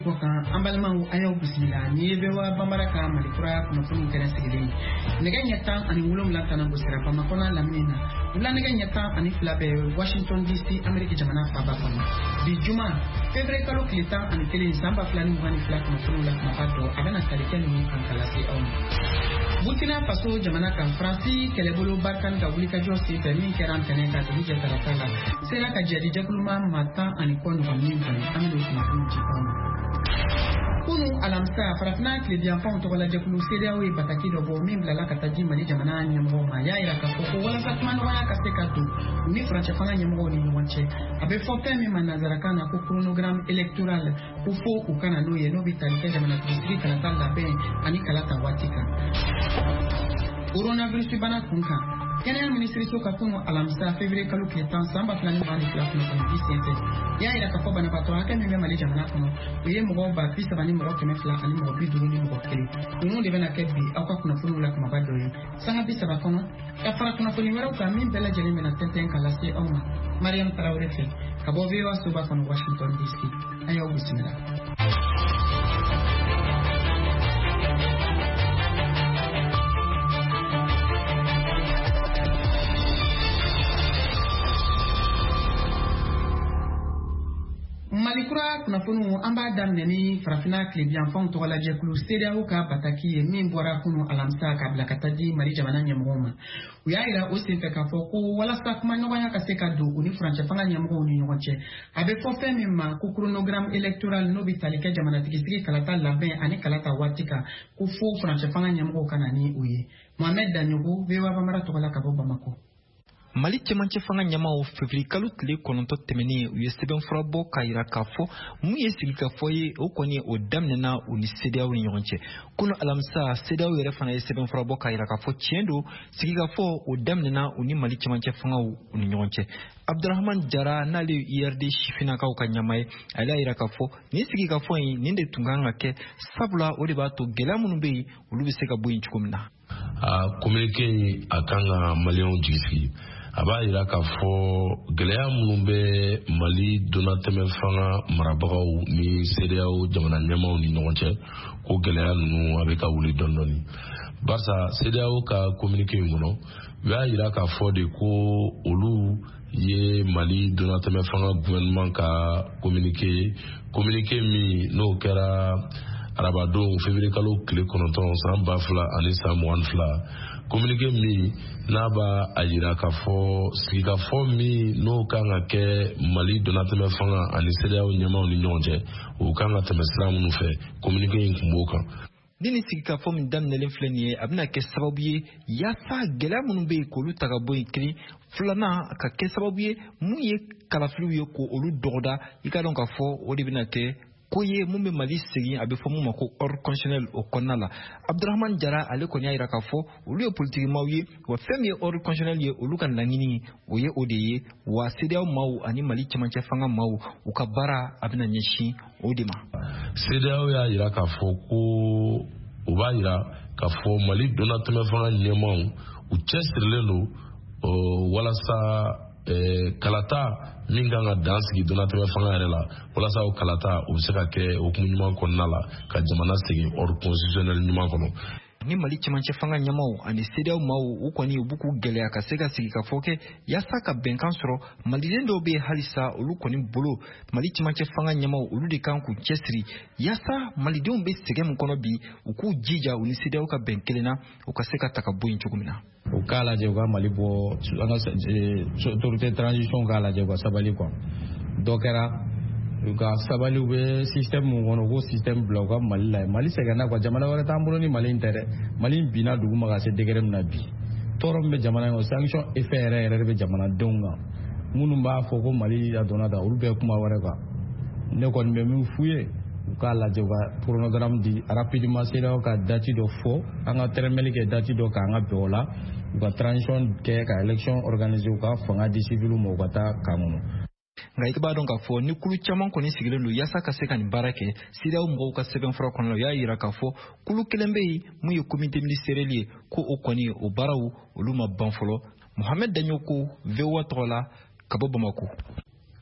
Ambalma ayo bismillah ni bewa bamaraka malikura kuna funu kera sigilin nega nyata ani wulum lantana busira pa makona lamina ula nega nyata ani flabe Washington DC America jamana fa ba kono di juma fevrier kalo klita ani kele samba flani mwani flak kuna funu la mapato abana talikeni ni kankalasi on Burkina Faso jamana kan Fransi kelebolo barkan ka wulika josi permin keran tenenda to dije tarakala sera ka jadi jakuluma mata ani kono kamin kan amilo kuna funu jikon Kunu alamsa farafna klebian pa to wala jakulu CEDEAO bataki do bo mimbla la kataji mali jamana nyamgo ma ya ira ka ko wala satman wala ka sekatu ni franche fanga nyamgo ni wanche abe fope mi manazara kana ko chronogramme électoral ku fo ku kana no ye no vitalite jamana district kana tanda be ani kala ta watika coronavirus bana kunka Kenya ministry so ka kuno alamsa fevrier kalu kletan samba flani bani flak no kan DCF ya ira ka ko bana pato aka mi mali jamana kuno ye mo ba pisa bani mo ke me flak ani mo bi duru ni mo kele ni de bana kebi akwa kuna fulu la kuma badoye sanga bisa ba kuno ya fara kuna fulu wera ka min bela jeli mena tenten kala se oma Mariam Traore fe ka bo vewa so ba kuno Washington DC ayo bismillah Malikura kuna funu amba damne ni farafina klebian fon to wala jekulu CEDEAO ka bataki min bora funu alamsa ka blakataji mari jamana nyamgoma uyaira osinfe ka foko wala sakma no wanya ka seka do uni franche fanga nyamgo ni nyonche abe fo femi ma ku chronogramme électoral no bitalike jamana tikisiki kalata labe ani kalata watika ku fo franche fanga nyamgo kana ni uye Mohamed Danyogo vewa bamara to wala ka bo bamako Mali cɛmancɛ fanga ɲɛmaaw fevrier kalo tile kɔnɔntɔn tɛmɛnen u ye sɛbɛnfura bɔ k'a yira k'a fɔ mun ye sigikafɔ ye o kɔni o daminɛna u ni CEDEAO ni ɲɔgɔn cɛ kunu alamisa CEDEAO yɛrɛ fana ye sɛbɛnfura bɔ k'a yira k'a fɔ tiɲɛ don sigikafɔ o daminɛna u ni Mali cɛmancɛ fangaw u ni ɲɔgɔn cɛ Abdurahman Jara n'ale IRD sifinnakaw ka ɲɛmaa ye ale y'a yira k'a fɔ nin sigikafɔ in nin de tun kan ka kɛ sabula o de b'a to gɛlɛya minnu bɛ yen olu bɛ se ka bɔ yen cogo min na. Communiqué a kan ka maliyɛnw jigi sigi a b'a yira k'a fɔ gɛlɛya minnu bɛ Mali donatɛmɛ fanga marabagaw ni CEDEAO jamana ɲɛmaaw ni ɲɔgɔn cɛ ko gɛlɛya ninnu a bɛ ka wuli dɔɔni dɔɔni barisa CEDEAO ka communiqué in kɔnɔ u y'a yira k'a fɔ de ko olu ye Mali donatɛmɛ fanga gouvernement ka communiqué min n'o kɛra arabadon février kalo tile 9 san 2022 communiqué min n'a b'a a yira k'a fɔ sigikafɔ min n'o kan ka kɛ Mali donatɛmɛ fanga ani CEDEAO ɲɛmaaw ni ɲɔgɔn cɛ o kan ka tɛmɛ sira minnu fɛ communiqué in tun b'o kan. Ni sigikafɔ min daminɛlen filɛ nin ye a bɛna kɛ sababu ye yaasa gɛlɛya minnu bɛ yen k'olu ta ka bɔ yen kelen filanan ka kɛ sababu ye mun ye kalafiliw ye k'olu dɔgɔda i ka dɔn k'a fɔ o de bɛna kɛ ko ye mun bɛ Mali segin a bɛ fɔ mun ma ko ordre constitutionnel o kɔnɔna la Abdurahman Jara ale kɔni y'a jira k'a fɔ olu ye politikimaw ye wa fɛn min ye ordre constitutionnel ye olu ka laɲini o ye o de ye wa CEDEAO maaw ani Mali cɛmancɛ fanga maaw u ka baara a bɛna ɲɛsin o de ma. CEDEAO y'a jira k'a fɔ ko u b'a jira k'a fɔ Mali donatɛmɛ fanga ɲɛmaaw u cɛsirilen don walasa kalata min kan ka dan sigi donatɛmɛ fanga yɛrɛ la walasa o kalata o bɛ se ka kɛ hukumu ɲuman kɔnɔna la ka jamana segin ordre constitutionnel ɲuman kɔnɔ. Ni Mali cɛmancɛ fanga ɲɛmaaw ani CEDEAO maaw u kɔni u b'u k'u gɛlɛya ka se ka sigikafɔ kɛ yaasa ka bɛnkan sɔrɔ maliden dɔw bɛ halisa olu kɔni bolo Mali cɛmancɛ fanga ɲɛmaaw olu de kan k'u cɛsiri yaasa malidenw bɛ sɛgɛn min kɔnɔ bi u k'u jija u ni CEDEAO ka bɛn kelen na u ka se ka ta ka bɔ yen cogo min na. U k'a lajɛ u ka Mali bɔ an ka autorité transition k'a lajɛ u ka sabali quoi dɔ kɛra u ka sabali u bɛ système mun kɔnɔ ko système bila u ka Mali la Mali sɛgɛnna quoi jamana wɛrɛ t'an bolo ni Mali in tɛ dɛ Mali binna dugu ma ka se degré min na bi tɔɔrɔ min bɛ jamana in kɔnɔ sanction effet yɛrɛ de bɛ jamanadenw kan minnu b'a fɔ ko Mali a donna ta olu bɛɛ kuma wɛrɛ quoi ne kɔni bɛ min f'u ye u k'a lajɛ u ka chronogramme di rapidement CEDEAO ka date dɔ fɔ an ka tɛrɛmɛli kɛ date dɔ k'an ka bɛn o la u ka transition kɛ ka élection organiser u ka fanga di civil ma u ka taa kan kɔnɔ. Nka i b'a dɔn k'a fɔ ni kulu caman kɔni sigilen don yaasa ka se ka nin baara kɛ CEDEAO mɔgɔw ka sɛbɛnfura kɔnɔ la u y'a jira k'a fɔ kulu kelen bɛ yen mun ye comité ministériel ye ko o kɔni o baaraw olu ma ban fɔlɔ Mohamed Danyogo VOA tɔgɔ la ka bɔ Bamako.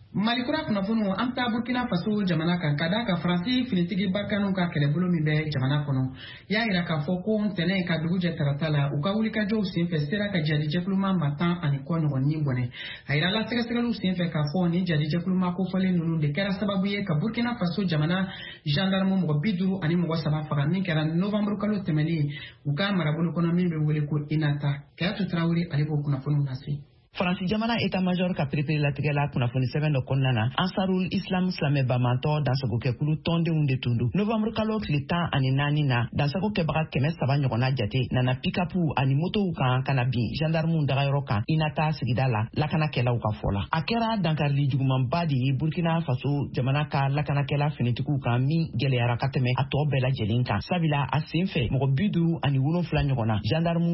Malikura kunnafoniw an ta Burkina Faso jamana kan ka da ka Faransi finitigi barikanu ka kɛlɛbolo min bɛ jamana kɔnɔ y'a yira k'a fɔ ko ntɛnɛn ka dugu jɛ tarata la u ka wulikajɔw senfɛ sera ka jadijɛkuluma ma 10 ani kɔ ɲɔgɔn ni bɔnɛ a yira la sɛgɛsɛgɛliw senfɛ k'a fɔ ni jadijɛkuluma kofɔlen ninnu de kɛra sababu ye ka Burkina Faso jamana gendarme mɔgɔ 50 ani mɔgɔ 3 faga min kɛra novembre kalo tɛmɛnen u ka marabolo kɔnɔ min bɛ wele ko INATA Kayatu Traoré ale b'o kunnafoniw lase. Faransi jamana état-major ka perepere latigɛ la kunnafoni sɛbɛn dɔ kɔnɔna na Ansarul Islam silamɛ bamantɔ dansagokɛkulu tɔndenw de tun don novembre kalo tile 14 na dansagokɛbaga 300 ɲɔgɔnna jate nana pick-upu ani motow kan kana bin gendarmew dagayɔrɔ kan INATA sigida la lakanakɛlaw ka fɔ la a kɛra dankarili jugumanba de ye Burkina Faso jamana ka lakanakɛla finitigiw kan min gɛlɛyara ka tɛmɛ a tɔ bɛɛ lajɛlen kan sabula a senfɛ mɔgɔ 57 ɲɔgɔnna gendarmew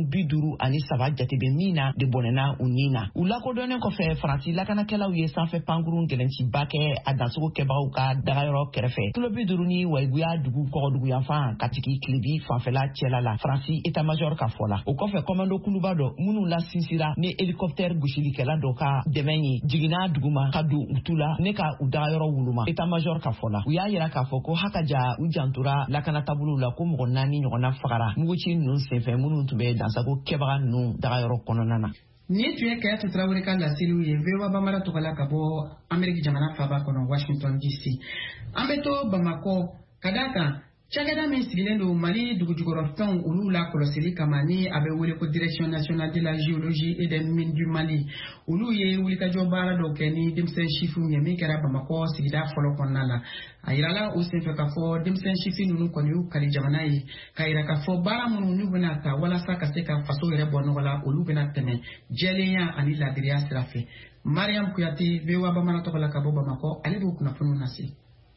53 jate bɛ min na de bɔnɛna u ni na u lakodɔnnen kɔfɛ Faransi lakanakɛlaw ye sanfɛ pankurun gɛlɛnciba kɛ a dansogokɛbagaw ka dagayɔrɔ kɛrɛfɛ kilo 50 ni Waiguya dugu kɔgɔdugu yanfan Katigi Kilebi fanfɛla cɛla la Faransi état-major ka fɔ la o kɔfɛ commando kuluba dɔ minnu la sinsira ni hélicoptère gosilikɛla dɔ ka dɛmɛ ye jiginna duguma ka don u tu la ne ka u dagayɔrɔ wuluma état-major ka fɔ la u y'a yira k'a fɔ ko hakaja u jantora lakanatabolo la ko mɔgɔ 4 ɲɔgɔnna fagara muguci ninnu senfɛ minnu tun bɛ dansagokɛbaga ninnu dagayɔrɔ kɔnɔna na. Ni tun ye Kayatu Traoré ka laseliw ye VOA Bambara tɔgɔla ka bɔ Amérique jamana faaba kɔnɔ Washington DC. An bɛ to Bamako ka d'a kan cakɛda min sigilen don Mali dugujukɔrɔfɛnw olu la kɔlɔsili kama ni a bɛ wele ko Direction nationale de la géologie et des mines du Mali olu ye wulikajɔ baara dɔ kɛ ni denmisɛn sifinw ye min kɛra Bamako sigida fɔlɔ kɔnɔna la a yirala o senfɛ k'a fɔ denmisɛn sifin ninnu kɔni y'u kali jamana ye k'a yira k'a fɔ baara minnu n'u bɛna ta walasa ka se ka faso yɛrɛ bɔ nɔgɔ la olu bɛna tɛmɛ jɛlenya ani ladiriya sira fɛ. Mariam Kuyate VOA Bambara tɔgɔla ka bɔ Bamako ale b'o kunnafoniw lase.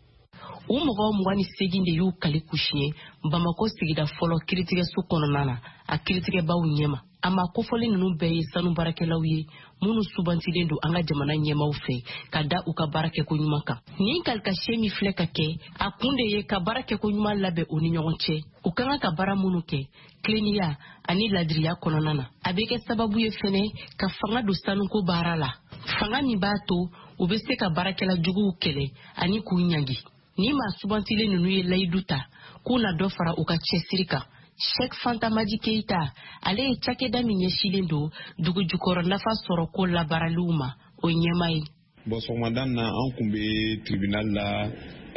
U mɔgɔ 28 de y'u kali kusiɲɛ Bamako sigida fɔlɔ kiritigɛso kɔnɔna na a kiritigɛbaw ɲɛma a ma kofɔli ninnu bɛɛ ye sanu baarakɛlaw ye minnu subantilen don an ka jamana ɲɛmaw fɛ ka da u ka baarakɛko ɲuman kan nin kalikasiyɛ min filɛ ka kɛ a kun de ye ka baarakɛko ɲuman labɛn u ni ɲɔgɔn cɛ u kan ka baara minnu kɛ tileniya ani ladiriya kɔnɔna na a bɛ kɛ sababu ye fɛnɛ ka fanga don sanuko baara la fanga min b'a to u bɛ se ka baarakɛla juguw kɛlɛ ani k'u ɲangi ni ma subantilen ninnu ye layidu ta k'u na dɔ fara u ka cɛsiri kan Sheikh Fanta Maji Keita ale ye cakɛda min ɲɛsilen don dugu jukɔrɔ nafa sɔrɔ ko labaraliw ma o ɲɛma ye. Sɔgɔmadan na an kun bɛ tribunal la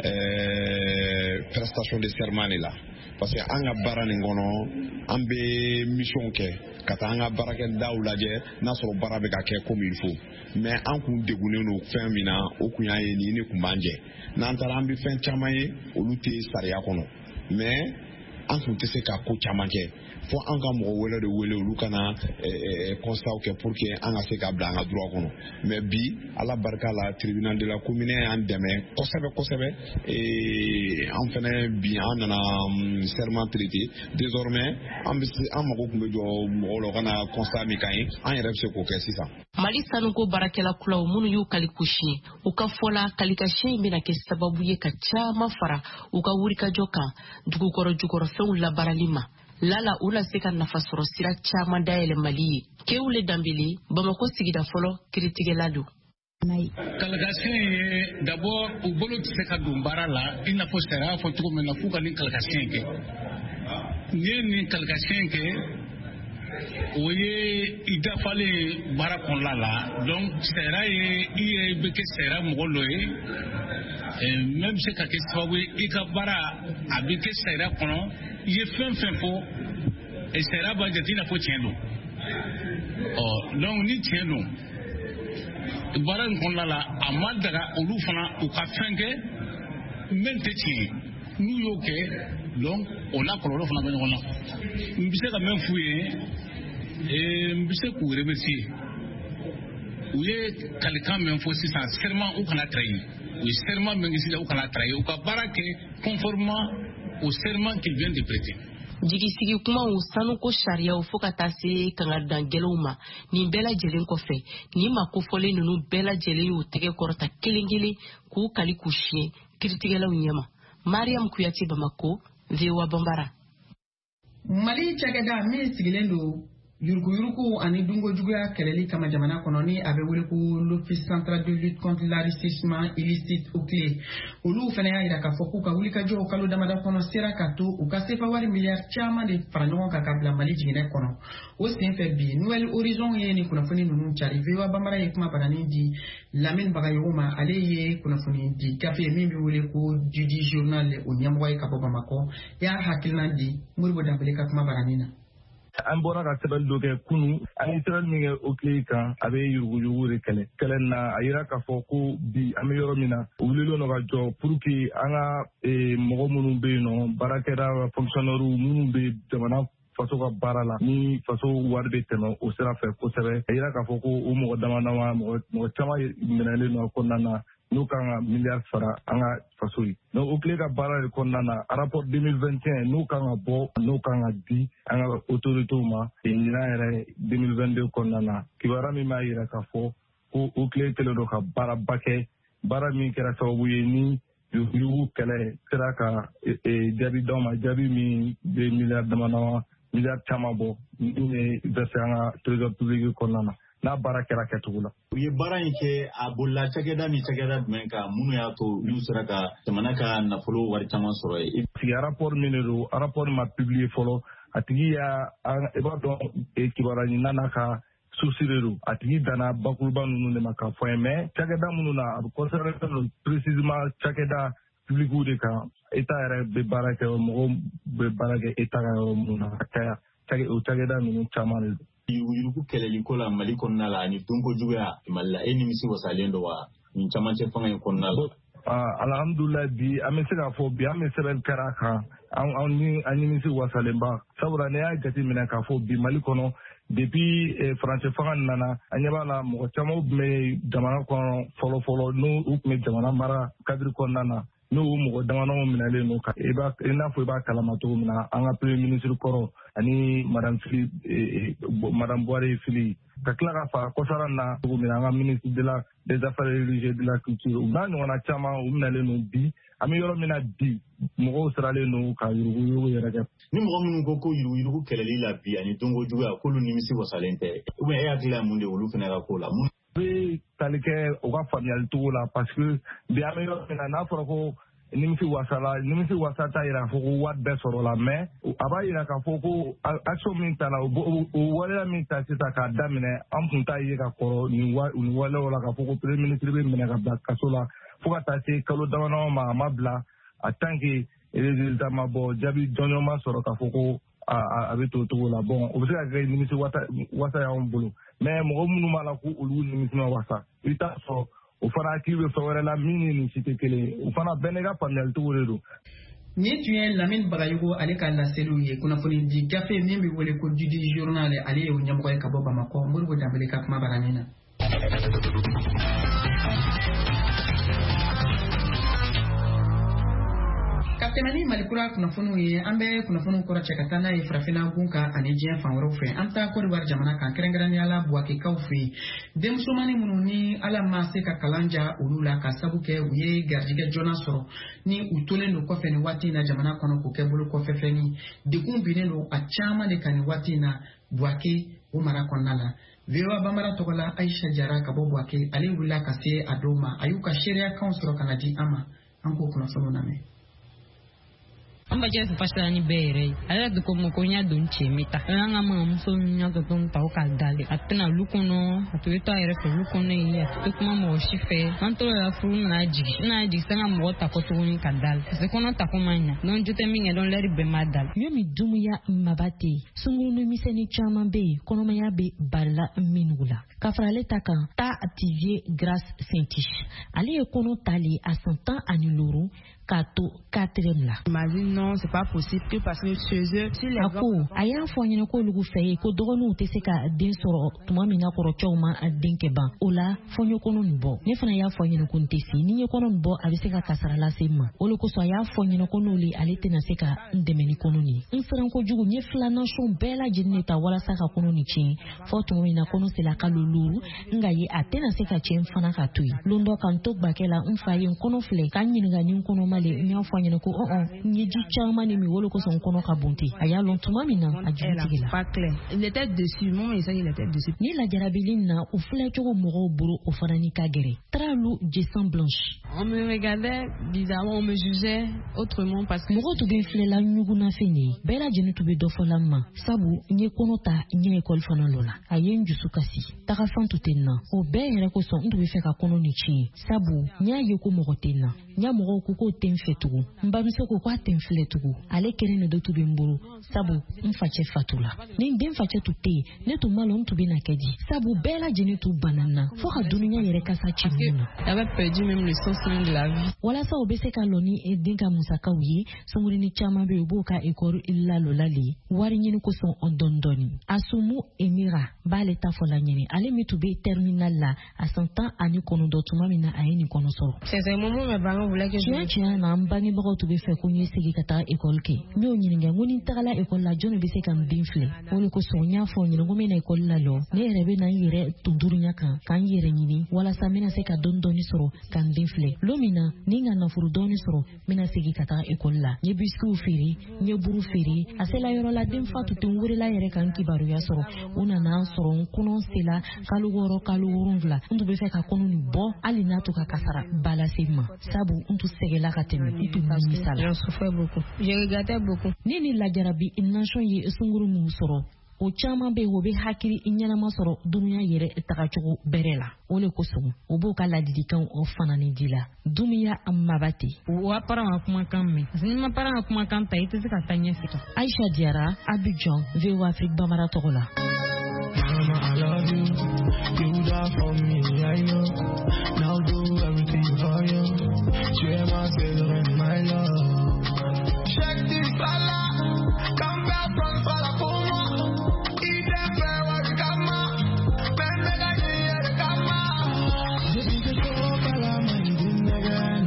prestation de serment de la parce que an ka baara nin kɔnɔ an bɛ mission kɛ ka taa an ka baarakɛdaw lajɛ n'a sɔrɔ baara bɛ ka kɛ comme il faut mais an kun degunnen don fɛn min na o kun y'a ye nin ne kun b'an jɛ n'an taara an bɛ fɛn caman ye olu tɛ sariya kɔnɔ mais an tun tɛ se ka ko caman kɛ fo an ka mɔgɔ wɛrɛ de wele olu kana constat kɛ pour que an ka se ka bila an ka droit kɔnɔ mais bi ala barika la tribunal de la commune y'an dɛmɛ kosɛbɛ an fɛnɛ bi an nana serment traité désormais an mago kun bɛ jɔ mɔgɔw la kana constat min kan ye an yɛrɛ bɛ se k'o kɛ sisan. Mali sanuko baarakɛla kulaw minnu y'u kali kusiɲɛ u ka fɔla kalikasiyɛ in bɛna kɛ sababu ye ka caman fara u ka wulikajɔ kan dugukɔrɔ jukɔrɔfɛnw labarali ma lala u la se ka nafa sɔrɔ sira caman dayɛlɛ Mali ye Kewule Dambele Bamako sigida fɔlɔ kiritigɛla don. Kalikasiyɛ ye d'abord u bolo tɛ se ka don baara la i n'a fɔ sariya fɔ cogo min na f'u ka nin kalikasiyɛ kɛ n'i ye nin kalikasiyɛ kɛ o ye i dafalen baara kɔnɔna la donc sariya ye i ye bɛ kɛ sariya mɔgɔ dɔ ye même se ka kɛ sababu ye i ka baara a bɛ kɛ sariya kɔnɔ i ye fɛn fɛn fɔ sariya b'a jate i n'a fɔ tiɲɛ don donc ni tiɲɛ don baara in kɔnɔna la a ma daga olu fana u ka fɛn kɛ min tɛ tiɲɛ n'u y'o kɛ donc o n'a kɔlɔlɔ fana bɛ ɲɔgɔn na n bɛ se ka min f'u ye n bɛ se k'u remercier u ye kalikan min fɔ sisan serment u kana trahir u ye serment min kɛ sisan u kana trahir u ka baara kɛ conformément au serment qu'ils viennent de prêter. Jigisigi kumaw sanuko sariyaw fo ka taa se kangardan gɛlɛnw ma nin bɛɛ lajɛlen kɔfɛ ni ma kofɔlen ninnu bɛɛ lajɛlen y'u tɛgɛ kɔrɔta kelen kelen k'u kali k'u siɲɛ kiritigɛlaw ɲɛma. Mariam Kuyate Bamako VOA Bambara. Mali cakɛda min sigilen don yuruku ani dungo juguya kɛlɛli kama jamana kɔnɔ ni a bɛ wele ko l'Office central de lutte contre l'enrichissement illicite au clé olu fana y'a yira k'a fɔ k'u ka wulikajɔw kalo damada kɔnɔ sera ka to u ka sefa wari miliyari caman de fara ɲɔgɔn kan ka bila Mali jiginɛ kɔnɔ o senfɛ bi Nouvelle Horizon ye ni kunnafoni ninnu cari VOA Bambara ye kuma barani di Lamine Bagayogo ma ale ye kunnafoni di gafe min bɛ wele ko Didi Journal o ɲɛmɔgɔ ye ka bɔ Bamakɔ y'a hakilina di Moribo Dambele ka kuma barani na. An bɔra ka sɛbɛn dɔ kɛ kunu an ye sɛbɛn min kɛ o tile kan a bɛ yuruguyurugu de kɛlɛ na a yira k'a fɔ ko bi an bɛ yɔrɔ min na o wulilen don ka jɔ pour que an ka mɔgɔ minnu bɛ yen nɔ baarakɛla fonctionnaires minnu bɛ jamana faso ka baara la ni faso wari bɛ tɛmɛ o sira fɛ kosɛbɛ a yira k'a fɔ ko o mɔgɔ dama mɔgɔ caman minɛlen don a kɔnɔna na n'u kan ka miliyari fara an ka faso ye donc o tile ka baara de kɔnɔna na rapport 2021 n'u kan ka bɔ n'u kan ka di an ka autorités ma ɲinan yɛrɛ 2022 kɔnɔna na kibaruya min b'a yira k'a fɔ ko o tile kɛlen don ka baaraba kɛ baara min kɛra sababu ye ni yugu kɛlɛ sera ka jaabi d'aw ma jaabi min bɛ miliyari dama miliyari caman bɔ min ye versé an ka trésor public kɔnɔna na. N'a baara kɛra kɛcogo la. U ye baara in kɛ a bolila cakɛda ni cakɛda jumɛn kan minnu y'a to n'u sera ka jamana ka nafolo wari caman sɔrɔ ye. Sigi rapport min de don rapport ma publié fɔlɔ a tigi y'a i b'a dɔn kibaruya ɲinina n'a ka souci de don a tigi danna bakuruba ninnu de ma k'a fɔ ye mais cakɛda minnu na a bɛ concerné don précisément cakɛda publique de kan état yɛrɛ bɛ baara kɛ mɔgɔw bɛ baara kɛ état ka yɔrɔ minnu na a caya o cakɛda ninnu caman de don. Yurugu kɛlɛli ko la Mali kɔnɔna la ani donko juguya Mali la e nimisi wasalen don wa nin camancɛ fanga in kɔnɔna la. Alhamdulillah bi an bɛ se k'a fɔ bi an bɛ sɛbɛn kɛra a kan an nimisi wasalenba sabula ne y'a jate minɛ k'a fɔ bi Mali kɔnɔ depuis faransɛ fanga nana an ɲɛ b'a la mɔgɔ caman tun bɛ jamana kɔnɔ fɔlɔ n'u tun bɛ jamana mara cadre kɔnɔna na n'o mɔgɔ damadama minɛlen don ka i n'a fɔ i b'a kalama cogo min na an ka premier ministre kɔrɔ ani madame Boire Fili ka tila ka fara kɔsara na cogo min na an ka ministre des affaires religieuses de la culture u n'a ɲɔgɔnna caman u minɛlen don bi an bɛ yɔrɔ min na bi mɔgɔw siralen don ka yuruguyurugu yɛrɛ kɛ. Ni mɔgɔ minnu ko yuruguyurugu kɛlɛli la bi ani donko juguya k'olu nimisi wasalen tɛ ou bien e hakili la mun de olu fana ka ko la mun. Bɛ tali kɛ u ka faamuyali cogo la parce que bi an bɛ yɔrɔ min na n'a fɔra ko nimisi wasa t'a yira k'a fɔ ko wari bɛɛ sɔrɔ la mais a b'a yira k'a fɔ ko action min ta la o waleya min ta sisan k'a daminɛ an tun t'a ye ka kɔrɔ nin waleyaw la k'a fɔ ko premier ministre bɛ minɛ ka bila kaso la fo ka taa se kalo damadama ma a ma bila a tant que résultat ma bɔ jaabi jɔnjɔn ma sɔrɔ k'a fɔ ko a bɛ to cogo la bon o bɛ se ka kɛ nimisi wasa y'anw bolo mais mɔgɔ minnu b'a la ko olu nimisi ma wasa i bɛ taa sɔrɔ o fana hakili bɛ fɛn wɛrɛ la min ni nin si tɛ kelen ye o fana bɛɛ n'i ka faamuyali cogo de don. Nin tun ye Lamine Bagayogo ale ka laseliw ye kunnafoni di gafe min bɛ wele ko Didi Journal ale ye o ɲɛmɔgɔ ye ka bɔ Bamakɔ Moribo Dambele ka kuma barani na. Ka tɛmɛ ni Malikura kunnafoniw ye an bɛ kunnafoniw kɔrɔ cɛ ka taa n'a ye farafinna gun kan ani diɲɛ fan wɛrɛw fɛ an taa Côte d'Ivoire jamana kan kɛrɛnkɛrɛnnenya la Buwakekaw fɛ yen denmusomani minnu ni Ala ma se ka kalan ja olu la ka sabu kɛ u ye garijɛgɛ joona sɔrɔ ni u tolen don kɔfɛ nin waati in na jamana kɔnɔ k'o kɛ bolo kɔfɛ fɛn degun binnen don a caman de kan nin waati in na Buwake o mara kɔnɔna la VOA Bambara tɔgɔ la Aisha Jara ka bɔ Buwake ale wulila ka se a dɔw ma a y'u ka seereya kanw sɔrɔ ka na di an ma an k'o kunnafoniw lamɛn. Amba jesu fashion ni bere ala de ko mokonya don chemita anga mama muso nya to ton ta ka dale atena lukono atuita ere ko lukono ya to kuma mo shife anto ya furu na ji sanga mo ta ko to ni kadal se kono ta ko manya non jute minge don leri be madal yomi dumuya mabate sungulu no miseni chama be kono maya be balla minula kafrale takan ta activer grâce saintish ali e kono tali a 100 ans aniluru kato 4e la imagine non c'est pas possible que parce que chez eux si les ako aya fonyene ko lugu feye ko dogonu te se ka den soro tuma mina ko choma denke ban ola fonyo kono nbo ne fana ya fonyene ko ntesi ni kono nbo abi se ka kasara la sema olo ko so ya fonyene kono li alete na se ka ndemeni kono ni nfran ko jugu ni flana shon bela jinne ta wala saka kono ni chin foto mina kono se la kalulu ngaye atena se ka chin fana ka tui londo kan to bakela mfaye kono fle kan nyinga ni kono male nya fo nyene ko nye ji chama ni mi wolo ko son kono ka bonte aya lon tuma mina ajuti la pas clair il était dessus mon il était dessus ni la jarabilina o fle chogo mogo buru o farani kagere tralu jesan blanche on me regardait bizarrement on me jugeait autrement parce que mogo to be fle la nyuguna fini bela jeni to be do fo lamma sabu nye kono ta nye école fana lola ayen jusukasi taka fantu tenna o be here ko son to be fe ka kono ni chi sabu nya yeko mogo tenna nya mogo ko tenfetugu mbamse ko kwa tenfletugu ale kerene do to be mburu sabu mfache fatula ni dem fache tutte ne to malo to be na kedi sabu bela jeni to banana fo ka dunya yere kasa chimuna avait perdu même le sens même de la vie wala sa obese ka loni e dinka musaka wi songuri ni chama be boka ekor illa lolali wari nyini ko son ondondoni asumu emira bale ta fola nyini ale mitube terminal la a 100 ans ani kono dotuma mina ayeni kono so c'est un moment me bango voulait que je na mbangi bako to be fe ko nyi segi kata ekol ke nyo nyini ngoni tagala ekol la jono be se kam binfle woni ko so nya fo nyini ngome na ekol la lo ne rebe na yire tunduru nya kan yire nyini wala sa mina se ka dondoni soro kan binfle lo mina ninga na furu doni soro mina segi kata ekol la nye bisku firi nye buru firi asela yoro la dem fatu tun wuri la yere kan kibaru ya soro una na soro kuno sela kalu woro vla ndu be fe ka kono ni bo ali na to ka kasara bala sema sabu ndu segela ka temi ndu ni sala je souffrais beaucoup je regrettais beaucoup nini la jarabi ination ye sunguru mu soro o chama be hobe hakiri inyana masoro dunya yere takachugo berela ole kosumu obo kala didikan o fanani dila dunya amabati wa para makuma kamme sinima para makuma kanta itese katanya fika Aisha Diara Abidjan VOA Afrique Bamara Togola Mama, I love you. You die for me, I know. Now do everything for you. Share my favor and my love. Check this fella. Come back from Fala Puma. Eat that fair what you got ma. Man, make I hear the kama. This is the show, fella, man, you didn't again.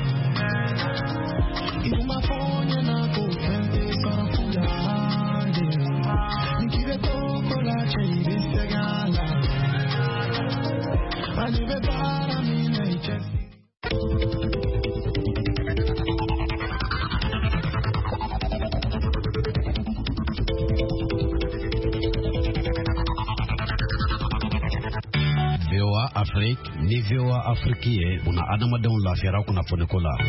Even my phone, you're not good. Friend, they sort of pull your hand. You keep it cold, la cherry, this segala. I live it bad, I mean, I just. VOA Afrique, ni VOA Afrique, una adamadenw lafiyara kunnafoni ko la.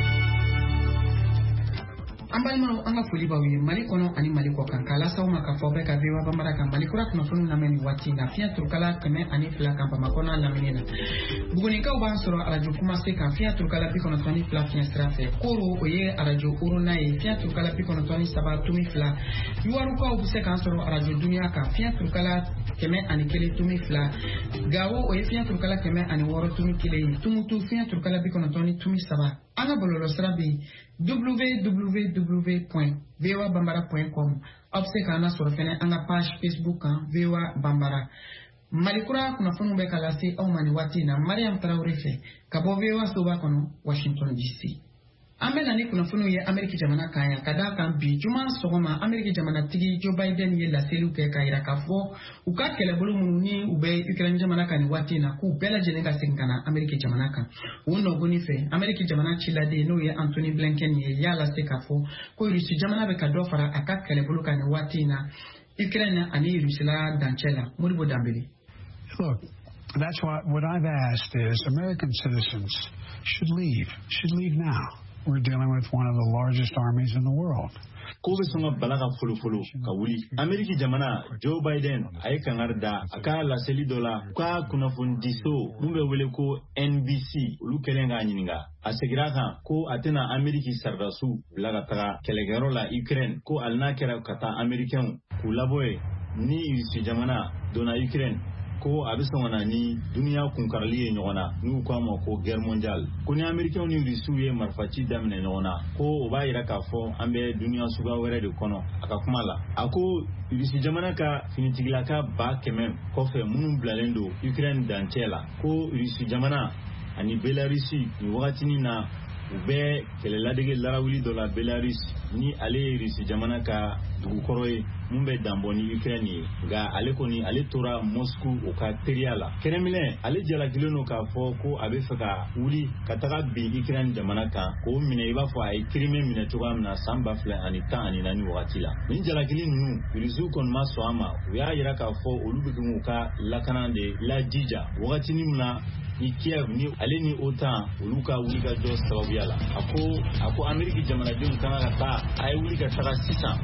Ambalima anga fuliba wi mali kono ani mali ko kan kala saw maka fobe ka biwa bambara kan mali kura kuno funu na meni wati na fia turkala kame ani fla kan pa makona na menina buguni ka uban soro arajo kuma se kan fia turkala bi kono toni fla fia strafe koro oye arajo uru na e fia turkala bi kono toni saba tumi fla yuwaru ka ubuse kan soro arajo dunia ka fia turkala keme ani kele tumi fla gawo oye fia turkala keme ani woro tumi kele tumutu fia turkala bi kono toni tumi saba anga bololo strabi www.voabambara.com obseka na soro fene anga page Facebook kan VOA Bambara malikura kuna funu be kala se au mani wati na Mariam Traoré fe kabo VOA soba kono Washington DC amena ni kuna funu ye Amerika jamana kaya kada kan bi juma sogoma Amerika jamana tigi Joe Biden ye la selu ke kaira kafo uka kele bulu mununi ube Ukraine jamana kan wati na ku bela jenga singana Amerika jamana kan wono goni fe Amerika jamana chilade no ye Anthony Blinken ye yala se kafo ko Russia jamana be kado fara aka kele bulu kan wati na Ukraine ani Russia danchela muribo dambeli. Look, that's what I've asked is American citizens should leave now. We're dealing with one of the largest armies in the world. Kobe songa balaga fulu kawuli Ameriki jamana Joe Biden ay kangarda aka la seli dola ka kuna fundiso numbe wele ko NBC lukelenga nyininga asegiraka ko atena Ameriki sardasu laga taga kelegero la Ukraine ko alna kera kata American kulaboy ni isi jamana dona Ukraine ko abisongana ni dunia kunkarli nyona nu ko mo ko guerre mondiale ko ni americain ni risuye marfachi damne nyona ko ba ira ka fo ambe dunia suga were de kono aka kumala ako risi jamana ka finitigila ka ba kemen ko fe munum blalendo Ukraine danchela ko risi jamana ani Belarusi ni wakati ni na u bɛ kɛlɛladege larawuli dɔ la Belarus ni ale ye Rusi jamana ka dugukɔrɔ ye mun bɛ danbɔ ni Ukraine ye nka ale kɔni ale tora Moscou o ka teriya la Kremlin ale jalakilen no k'a fɔ ko a bɛ fɛ ka wuli ka taga bin Ukraine jamana kan k'o minɛ i b'a fɔ a ye Crimée minɛ cogoya min na san 2014 wagati la nin jalakili ninnu Rusiw kɔni ma sɔn a ma u y'a yira k'a fɔ olu bɛ k'u ka lakana de lajija wagati min na ni Kiev ni ale ni OTAN olu ka wuli ka jɔ sababuya la a ko Ameriki jamanadenw kan ka taa a ye wuli ka taga sisan.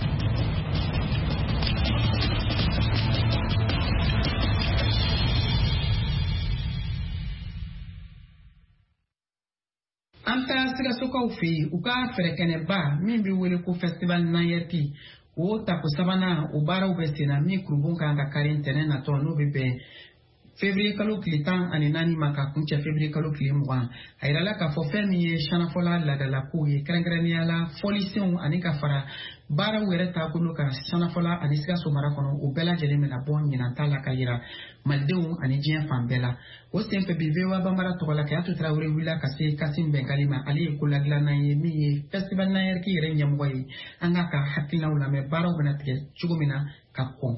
An ta Sikasokaw fɛ yen u ka fɛɛrɛkɛnɛba min bɛ wele ko festival Nayarki o tako sabanan o baaraw bɛ sen na min kurubun kan ka kari ntɛnɛn natɔ n'o bɛ bɛn février kalo tile 14 ma ka kuncɛ février kalo tile 20 a yirala k'a fɔ fɛn min ye sanafɔla ladalakow ye kɛrɛnkɛrɛnnenya la fɔlisenw ani ka fara baaraw yɛrɛ taabolo kan sanafɔla ani Sikaso mara kɔnɔ o bɛɛ lajɛlen bɛna bɔ ɲinanta la ka yira malidenw ani diɲɛ fan bɛɛ la o senfɛ bi VOA Bambara tɔgɔ la Kayatu Tarawele wulila ka se Kasim Bɛngali ma ale ye ko ladilannan ye min ye festival Nayarki yɛrɛ ɲɛmɔgɔ ye an ka hakilinaw lamɛn baaraw bɛna tigɛ cogo min na ka kɔn.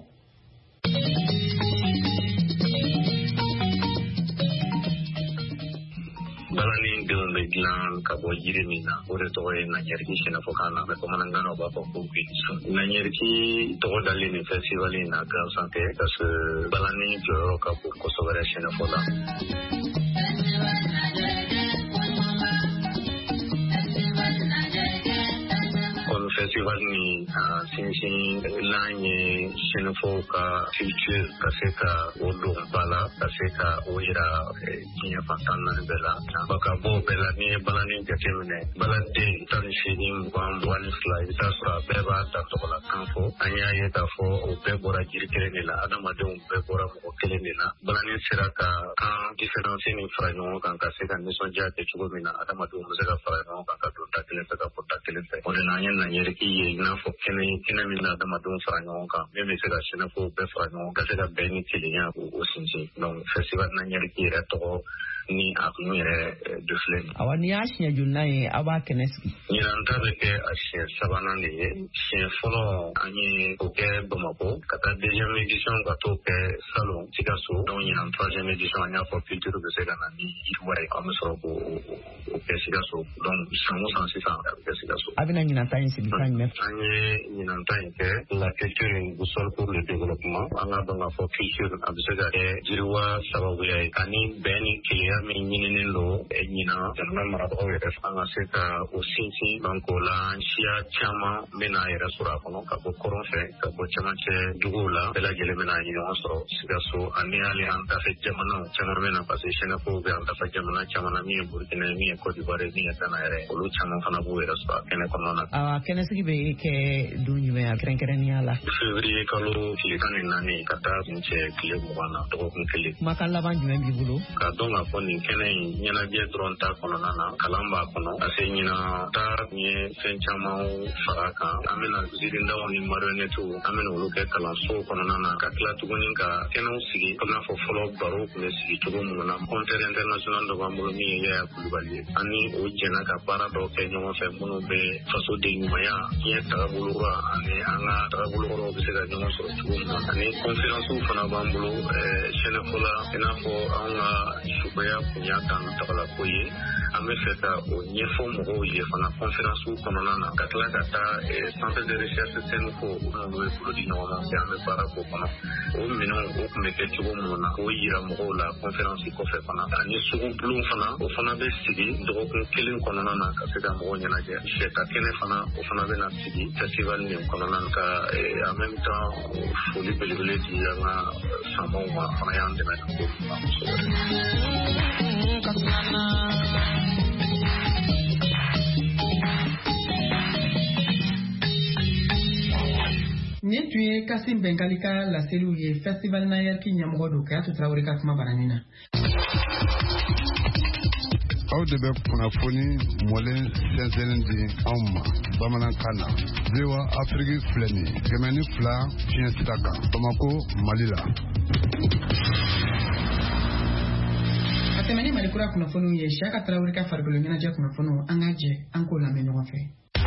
Balani denw bɛ dilan ka bɔ jiri min na o de tɔgɔ ye Nayarki sɛnɛfɔkan na mais bamanankan na u b'a fɔ ko Nayarki tɔgɔ dalen nin festival in na gansan tɛ parce que balani jɔyɔrɔ ka bon kosɛbɛ sɛnɛfɔ la. Festival ni sinsin lan ye sɛnɛfɔw ka culture ka se ka o don ba la ka se ka o yira diɲɛ fan 14 bɛɛ la ba ka bɔ bɛɛ la ni ye balani jateminɛ baladen 18, 20, 22 i bɛ taa sɔrɔ a bɛɛ b'a ta tɔgɔ la kan fɔ an y'a ye k'a fɔ o bɛɛ bɔra jiri kelen de la adamadenw bɛɛ bɔra mɔgɔ kelen de la balani sera ka kan différence ni fara ɲɔgɔn kan ka se ka nisɔndiya kɛ cogo min na adamadenw bɛ se ka fara ɲɔgɔn kan ka don da kelen fɛ ka fɔ da kelen fɛ o de la an ye Nayarki ye i n'a fɔ kɛnɛ min na adamadenw fara ɲɔgɔn kan min bɛ se ka sɛnɛfɔw bɛɛ fara ɲɔgɔn ka se ka bɛn ni kelenya o sinsin donc festival Nayarki yɛrɛ tɔgɔ ni a kun yɛrɛ de filɛ nin. Awa ni y'a siɲɛ joli ye aw b'a kɛnɛ sigi. Ɲinanta bɛ kɛ a siɲɛ 3nan de ye siɲɛ fɔlɔ an ye o kɛ Bamako ka taa 2e édition ka t'o kɛ Salon Sikaso donc ɲinan 3e édition an y'a fɔ culture bɛ se ka na ni wɛrɛ an bɛ sɔrɔ k'o kɛ Sikaso donc san o san sisan a bɛ kɛ Sikaso. A bɛna ɲinanta in sigi kan jumɛn? An ye ɲinanta in kɛ la culture une boussole pour le développement an ka dɔn k'a fɔ culture a bɛ se ka kɛ yiriwa sababuya ye ani bɛn ni keleya min ɲininen don ɲina jamana marabagaw yɛrɛ an ka se ka o sinsin donc o la siya caman bɛna yɛrɛ sɔrɔ a kɔnɔ ka bɔ kɔrɔn fɛ ka bɔ cɛmancɛ duguw la bɛɛ lajɛlen bɛna ɲɔgɔn sɔrɔ Sikaso ani hali an dafɛ jamanaw caman bɛna parce que sɛnɛfɔw bɛ an dafɛ jamana caman na min ye Burkina min ye Côte d'Ivoire min ye Ghana yɛrɛ olu caman fana b'u yɛrɛ sɔrɔ a kɛnɛ kɔnɔna na. Kɛnɛsigi bɛ kɛ don jumɛn a kɛrɛnkɛrɛnnenya la? Février kalo tile 14 ka taa kuncɛ tile 20 na dɔgɔkun kelen. Kumakan laban jumɛn b'i bolo? Ka dɔn k'a fɔ nin kɛnɛ in ɲɛnajɛ dɔrɔn ta kɔnɔna na kalan b'a kɔnɔ parce que ɲina ta ye fɛn caman fara kan an bɛna zirindaw ni marionnettes an bɛna olu kɛ kalansow kɔnɔna na ka tila tuguni ka kɛnɛw sigi i n'a fɔ fɔlɔ barow tun bɛ sigi cogo minnu na concert international dɔ b'an bolo min ye Yaya Kulubali ye ani o jɛnna ka baara dɔw kɛ ɲɔgɔn fɛ minnu bɛ faso de ɲumanya diɲɛ tagabolo kura ani an ka tagabolo kɔrɔw bɛ se ka ɲɔgɔn sɔrɔ cogo min na ani conférences fana b'an bolo sɛnɛfɔ la i n'a fɔ an ka suguya kun y'a kan tagala ko ye an bɛ fɛ ka o ɲɛfɔ mɔgɔw ye fana conférences kɔnɔna na ka tila ka taa centre de recherche Senufo minnu bɛ bolo di ɲɔgɔn ma an bɛ baara k'o kɔnɔ o minɛnw o tun bɛ kɛ cogo minnu na k'o yira mɔgɔw la conférence kɔfɛ fana ani sugu bulon fana o fana bɛ sigi dɔgɔkun kelen kɔnɔna na ka se ka mɔgɔw ɲɛnajɛ sɛta kɛnɛ fana o fana bɛna sigi festival nin kɔnɔna na ka en même temps foli belebele di an ka faamaw ma fana y'an dɛmɛ ka ko ma Nin tun ye Kasim Bɛngali ka laseliw ye festival Nayarki ɲɛmɔgɔ don Kayatu Tarawele ka kuma baranin na. Aw de bɛ kunnafoni mɔlen sɛnsɛnnen di anw ma bamanankan na. VOA Afrique filɛ nin ye 102 fiɲɛ sira kan Bamako, Mali la. tɛmɛni malikura kunnafoniw ye Siyaka Tarawele ka farikolo ɲɛnajɛ kunnafoniw an ka jɛ an k'o lamɛn ɲɔgɔn fɛ.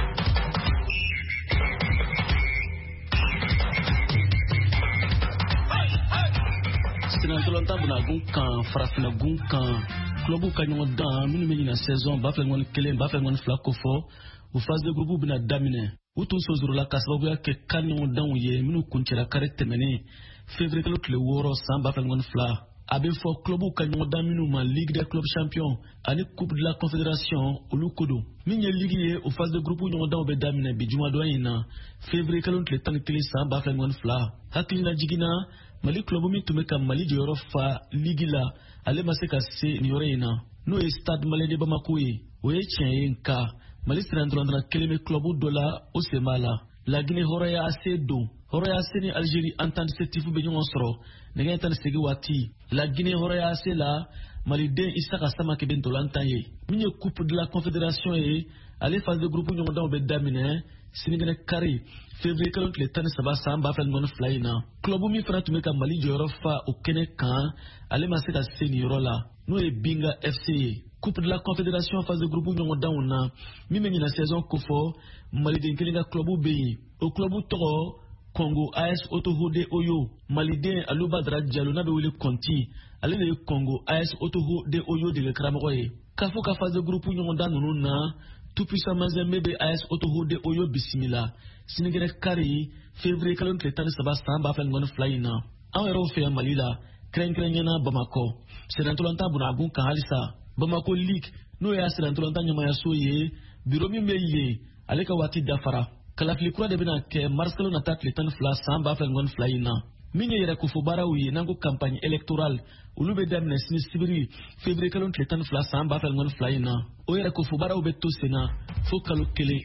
Sinantolanta bena gun kan farafina gun kan clubu ka ɲɔgɔn dan minnu bɛ ɲina saison b'a fɛ ŋɔni 1 b'a fɛ ŋɔni 2 ko fɔ u phase de groupe bena daminɛ u tun sonsorola ka sababuya kɛ kan ɲɔgɔn danw ye minnu kuncɛra kare tɛmɛnen février kalo tile 6 san b'a fɛ ŋɔni 2 a bɛ fɔ clubu ka ɲɔgɔn dan minnu ma Ligue des clubs champions ani Coupe de la Confédération olu ko don min ye ligue ye o phase de groupe ɲɔgɔn danw bɛ daminɛ bi jumadon in na février kalo tile 11 san b'a fɛ ŋɔni 2 hakilina jiginna Mali club min tun bɛ ka Mali jɔyɔrɔ fa ligue la ale ma se ka se nin yɔrɔ in na n'o ye Stade Malien de Bamako ye o ye tiɲɛ ye nka Mali sirandɔrɔndɔrɔ kelen bɛ club dɔ la o sen b'a la La Guinée Horoya AC don Horoya AC ni Algérie entente certif bɛ ɲɔgɔn sɔrɔ nɛgɛ 18 waati La Guinée Horoya AC la Maliden Isaka Samake bɛ ntolantan ye min ye Coupe de la Confédération ye ale phase de groupe ɲɔgɔn daw bɛ daminɛ sinigɛnɛ kari février kalo tile 13 san b'a fɛ ŋɔni 2 in na club min fana tun bɛ ka Mali jɔyɔrɔ fa o kɛnɛ kan ale ma se ka se nin yɔrɔ la n'o ye Binga FC ye Coupe de la Confédération phase de groupe ɲɔgɔn danw na min bɛ ɲina saison kofɔ Maliden kelen ka club bɛ yen o club tɔgɔ Congo AS Otoho de Oyo Maliden Alubadara Diallo n'a bɛ wele Conti ale de ye Congo AS Otoho de Oyo dege karamɔgɔ ye k'a fɔ ka phase de groupe ɲɔgɔn dan ninnu na tout puissant Mazembe bɛ AS Otoho de Oyo bisimila sinigɛnɛ kari février kalo tile 13 san b'a fɛ ŋɔni 2 in na anw yɛrɛw fɛ yan Mali la kɛrɛnkɛrɛnnena Bamakɔ sirantolanta bunagun kan halisa Bamako League n'o y'a sirantolanta ɲɛmayaso ye bureau min bɛ yen ale ka waati dafara kalafili kura de bɛna kɛ mars kalo nata tile 12 san b'a fɛ ŋɔni 2 in na min ye yɛrɛkofo baaraw ye n'an ko campagne électorale olu bɛ daminɛ sini sibiri février kalo tile 12 san b'a fɛ ŋɔni 2 in na o yɛrɛkofo baaraw bɛ to sen na fo kalo kelen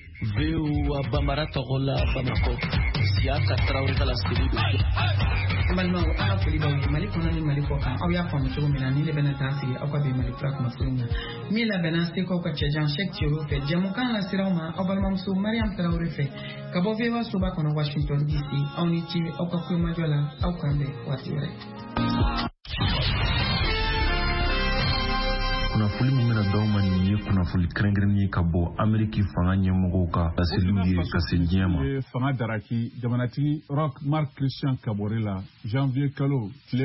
VOA Bambara tɔgɔ la Bamakɔ Siyaka Tarawele ka laseli don. An balimaw an ka foli b'aw ye Mali kɔnɔ ni Mali kɔ kan aw y'a faamu cogo min na ni ne bɛna taa sigi aw ka bɛn Mali kura kunnafoni na min labɛnna Seko ka cɛjan Cheikh Thierry fɛ jɛmukan la siraw ma aw balimamuso Mariam Tarawele fɛ ka bɔ VOA soba kɔnɔ Washington DC aw ni ce aw ka kulomajɔ la aw k'an bɛn waati wɛrɛ. Kunnafoni min bɛna d'aw ma nin ye kunnafoni kɛrɛnkɛrɛnnen ye ka bɔ Ameriki fanga ɲɛmɔgɔw ka laseliw ye ka se diɲɛ ma. Fanga daraki jamanatigi Roch Marc Christian Kabore la janvier kalo tile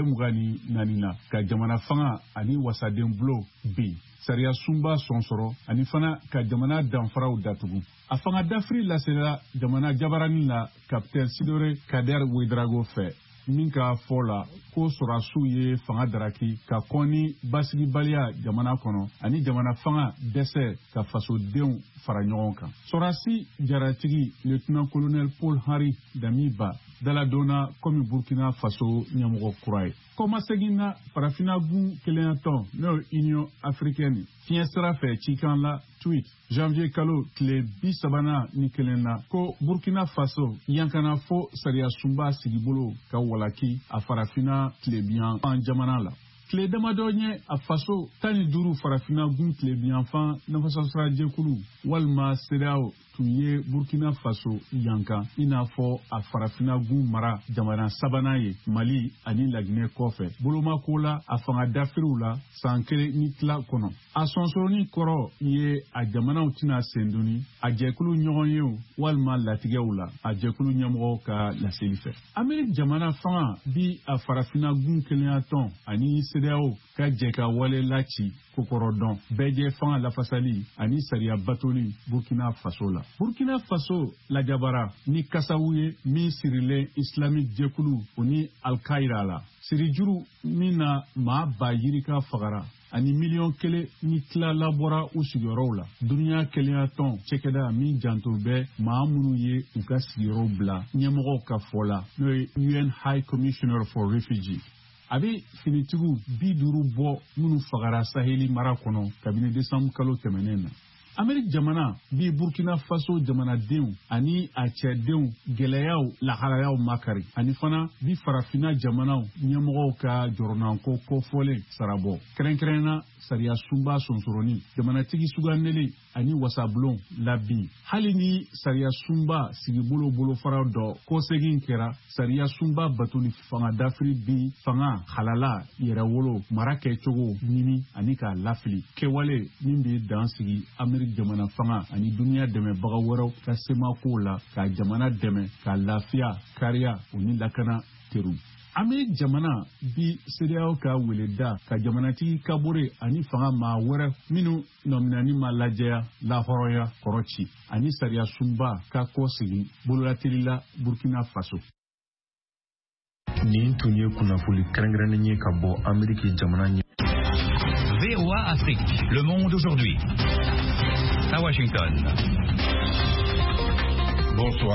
24 na ka jamana fanga ani wasaden bulo bin sariya sunba sɔnsɔrɔ ani fana ka jamana danfaraw datugu. A fanga dafiri lasela jamana jabarani la Capitaine Sidore Kader Ouedraogo fɛ min ka fɔ la ko sɔrɔdasiw ye fanga daraki ka kɔn ni basigibaliya jamana kɔnɔ ani jamana fanga dɛsɛ ka fasodenw fara ɲɔgɔn kan. Sɔrɔdasi jaratigi lieutenant colonel Paul Henri Damiba daladonna komi Burkina Faso ɲɛmɔgɔ kura ye. Kɔmasegin na farafina gun kelennatɔn n'o Union africaine fiɲɛ sira fɛ cikan la tweet janvier kalo tile 30 ni kelen na ko Burkina Faso yankana fo sariya sunba sigibolo ka walaki a farafina tilebiyan fan jamana la. Tile damadɔ ɲɛ a faso 15 farafina gun tilebiyan fan nafasasira jɛkulu walima CEDEAO tun ye Burkina Faso yankan i n'a fɔ a farafina gun mara jamana sabanan ye Mali ani Laginɛ kɔfɛ bolomako la a fanga dafiriw la san 1 ni tila kɔnɔ. A sɔnsɔrɔni kɔrɔ ye a jamanaw tɛna sen doni a jɛkulu ɲɔgɔn ye walima latigɛw la a jɛkulu ɲɛmɔgɔw ka laseli fɛ. Ameriki jamana fanga bi a farafina gun kelennatɔn ani CEDEAO ka jɛ ka wale laci kokɔrɔdɔn bɛɛ fanga lafasali ani sariya batoli Burkina Faso la. Burkina Faso lajabara ni kasawu ye min sirilen islamique jɛkulu o ni Al-Qaïda la. Sirijuru min na maa ba yirika fagara ani miliyɔn 1 ni tila labɔra u sigiyɔrɔw la. Duniya kelennatɔn cɛkɛda min janto bɛ maa minnu ye u ka sigiyɔrɔw bila ɲɛmɔgɔw ka fɔ la n'o ye UN High Commissioner for Refugees. A bɛ finitigiw 50 bɔ minnu fagara Saheli mara kɔnɔ kabini décembre kalo tɛmɛnen na. Amérique jamana bi Burkina Faso jamanadenw ani a cɛdenw gɛlɛyaw laharayaw makari ani fana bi farafina jamanaw ɲɛmɔgɔw ka jɔrɔnanko kofɔlen sarabɔ kɛrɛnkɛrɛnna sariya sunba sonsoroni jamanatigi sugandeli ani wasabulon labi hali ni sariya sunba sigibolo bolofara dɔ kɔsegin kɛra sariya sunba batoli fanga dafiri bi fanga halala yɛrɛwolo mara kɛcogo ɲini ani k'a lafili kɛwale min bɛ dan sigi Amérique jamana fanga ani duniya dɛmɛbaga wɛrɛw ka semakow la ka jamana dɛmɛ ka lafiya kariya o ni lakana teru. Amérique jamana bi CEDEAO ka weleda ka jamanatigi kabore ani fanga maa wɛrɛ minnu nɔminani ma lajɛya lahɔrɔya kɔrɔci ani sariya sunba ka kɔsigi bololatelila Burkina Faso. Nin tun ye kunnafoni kɛrɛnkɛrɛnnen ye ka bɔ Amérique jamana ɲɛ. VOA Afrique, le monde aujourd'hui. À Washington. Bonsoir.